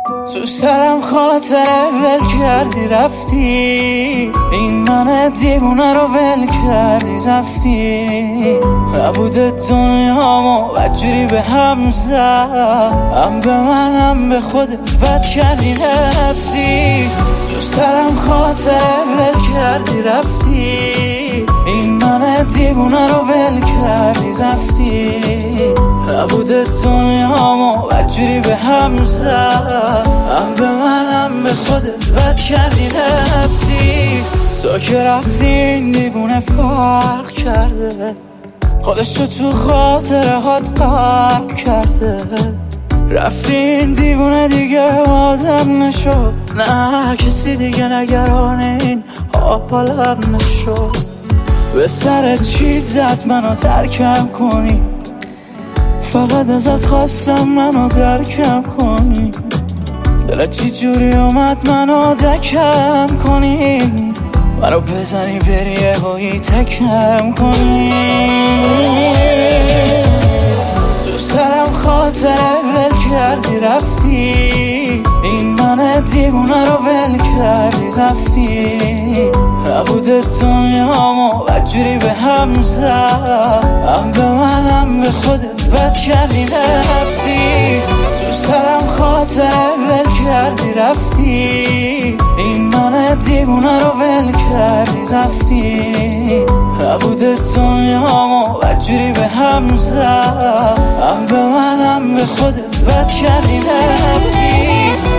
تو سرم خاطره ول کردی رفتی، این من دیوونه رو ول کردی رفتی. نبود دنیامو بدجوری به هم زد، هم به من هم به خودت بد کردی رفتی. تو سرم خاطره ول کردی رفتی، این من دیوونه رو ول کردی رفتی. نبود دنیامو بدجوری به هم زد، هم به من هم به خودت بد کردی رفتی. تو که رفتی این دیوونه فرق کرده، خودشو تو خاطره هات غرق کرده. رفتی این دیوونه دیگه آدم نشد، نه کسی دیگه نگران این حالم نشد. به سر چی زد منو ترکم کنی، فقط ازت خواستم منو درکم کنی. دلت چی جوری اومد منو دکم کنی، منو بزنی بری هایی تکم کنی. تو سرم خاطره ول کردی رفتی، این من دیوونه رو ول کردی رفتی. نبود دنیامو بدجوری به هم زد، هم به من هم به خودت بد کردی رفتی. تو سرم خاطره ول کردی رفتی، این من دیوونه رو ول کردی رفتی. نبود دنیامو بدجوری به هم زد، هم به من هم به خودت بد کردی رفتی.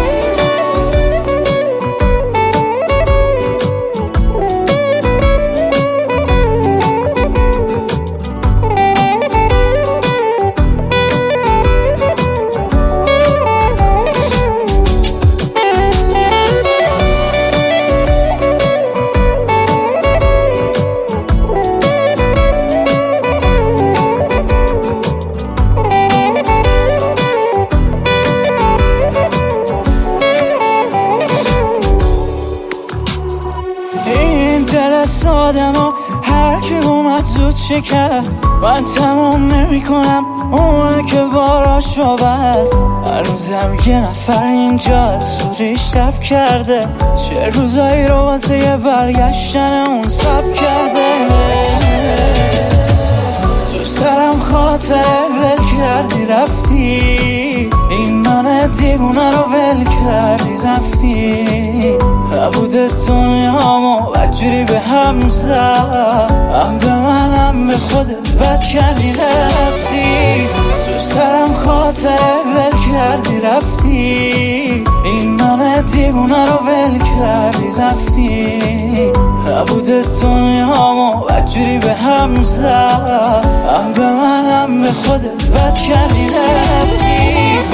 دل سادمو هر کی اومد زود شکست، من تمام نمی کنم اونه که باراشو بست. هنوزم یه نفر اینجا سوریش تب کرده، چه روزایی رو واسه یه برگشتن اون سب کرده. تو سرم خاطره ول کردی رفتی، این من دیوونه رو ول کردی رفتی. نبود دنیامو بدجوری به هم زد، هم به من هم به خودت بد کردی رفتی. تو سرم خاطره ول کردی رفتی، این من دیوونه رو ول کردی رفتی. نبود دنیامو بدجوری به هم زد، هم به من هم به خودت بد کردی رفتی.